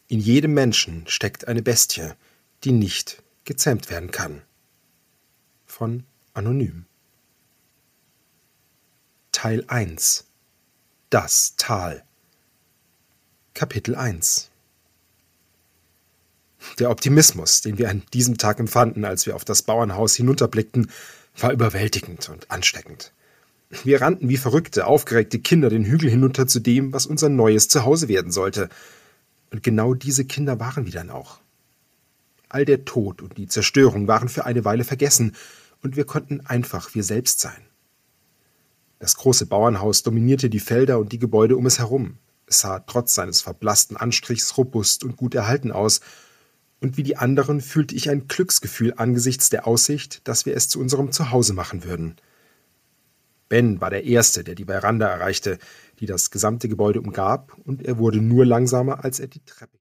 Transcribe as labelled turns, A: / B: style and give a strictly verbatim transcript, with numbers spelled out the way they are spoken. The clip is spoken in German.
A: In jedem Menschen steckt eine Bestie, die nicht gezähmt werden kann. Von Anonym. Teil eins. Das Tal. Kapitel eins. Der Optimismus, den wir an diesem Tag empfanden, als wir auf das Bauernhaus hinunterblickten, war überwältigend und ansteckend. Wir rannten wie verrückte, aufgeregte Kinder den Hügel hinunter zu dem, was unser neues Zuhause werden sollte. Und genau diese Kinder waren wir dann auch. All der Tod und die Zerstörung waren für eine Weile vergessen, und wir konnten einfach wir selbst sein. Das große Bauernhaus dominierte die Felder und die Gebäude um es herum. Es sah trotz seines verblassten Anstrichs robust und gut erhalten aus, und wie die anderen fühlte ich ein Glücksgefühl angesichts der Aussicht, dass wir es zu unserem Zuhause machen würden. Ben war der Erste, der die Veranda erreichte, die das gesamte Gebäude umgab, und er wurde nur langsamer, als er die Treppe